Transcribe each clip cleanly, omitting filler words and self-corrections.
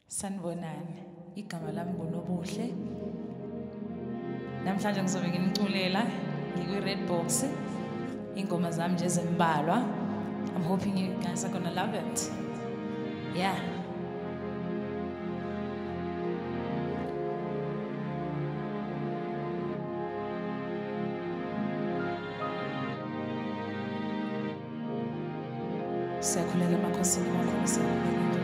Sanibonani, igama lami nguNobuhle. Namhlanje ngizobe nginiculela ngikwi-Red Box. Ingoma zami nje ezimbalwa. I'm hoping you guys are gonna love it. Yeah. Siyakhuleka emakhosini amakhulu siyakhuleka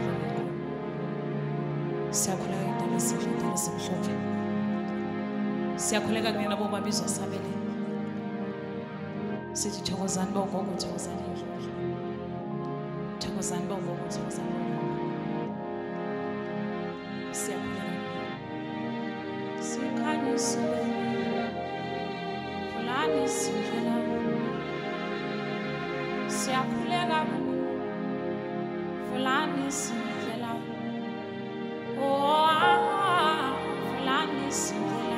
idaba esihle idaba esimhlophe. Siyakhuleka kuyena bo babizwa sabele. Sithi thokozani bogogo thokozani indlovu. Thokozani bogogo thokozani indlovu. Siyakhuleka. Sikhanyisile. Fulani sivela. Siyakhuleka. Fulani sivela. Oh, Fulani sivela.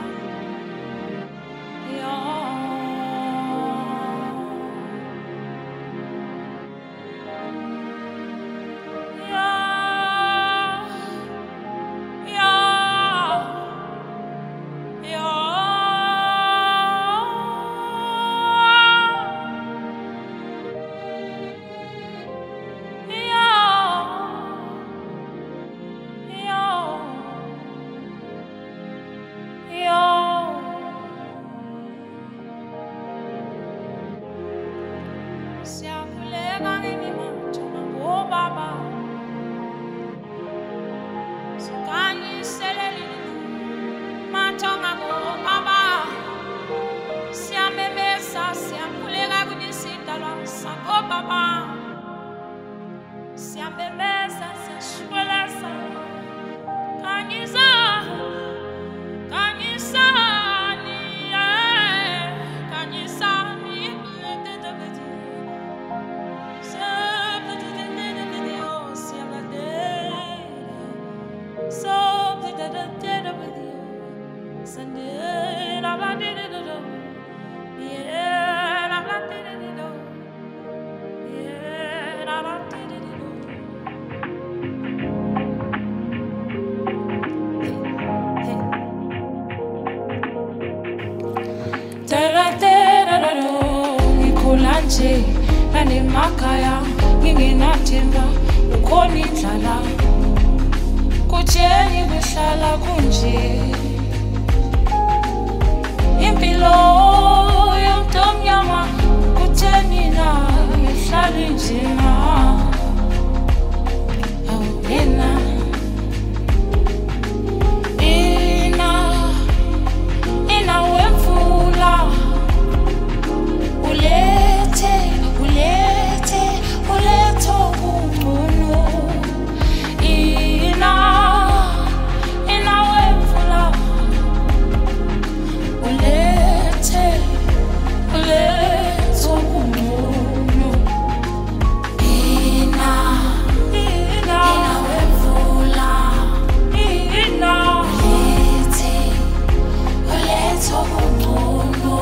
Nani makaya nginginathemba ukhona indlala kutsheni kuhlala kunje impilo yomnyama kutsheni na ihlala njena awena ina wemfula ulethe ubungcono ina wemfula ulethe ubungcono ina wemfula ulethe ubungcono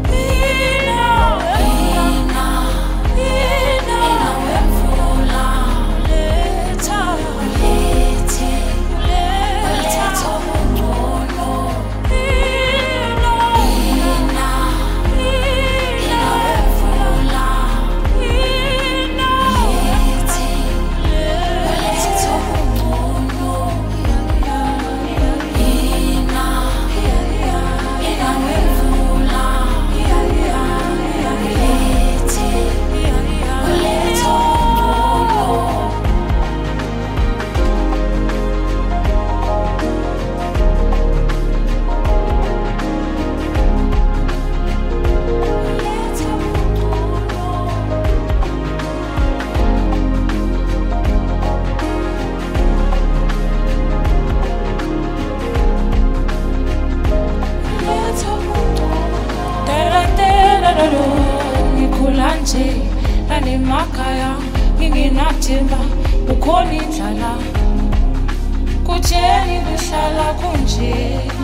Nani makaya nginginathemba ukhona indlala kutsheni kuhlala kunje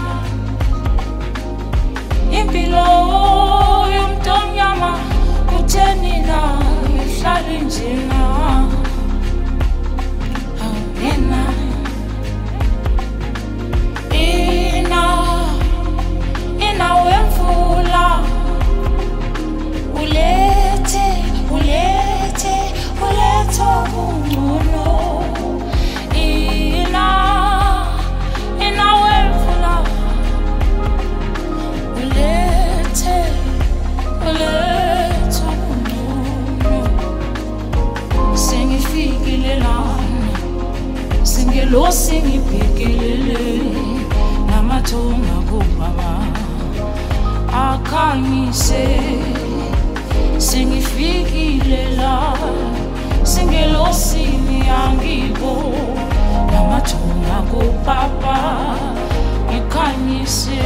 impilo yomnyama kutsheni na ihlala njena awena Singelosi ngibhekelele namathunga kubaba akhanyise sengifikile la singelosi ngiyangibo namathunga kubaba ikhanyise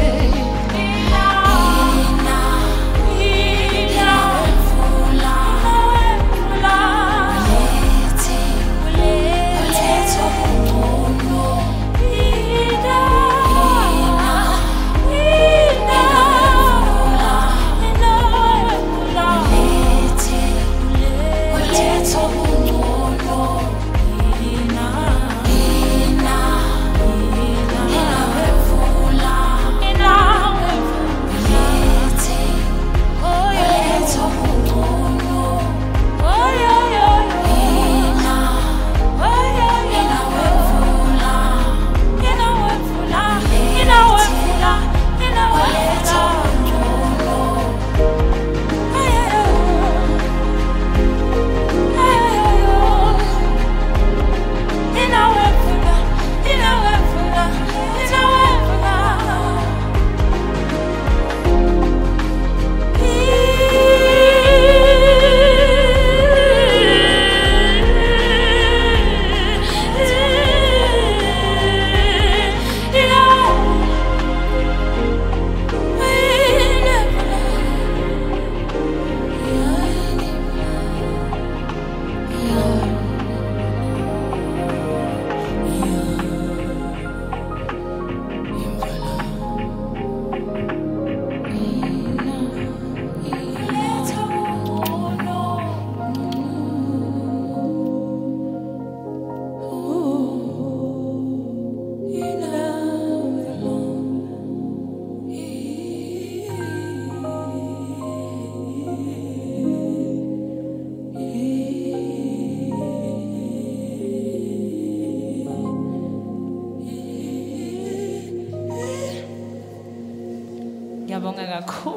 Ngiyabonga kakhulu.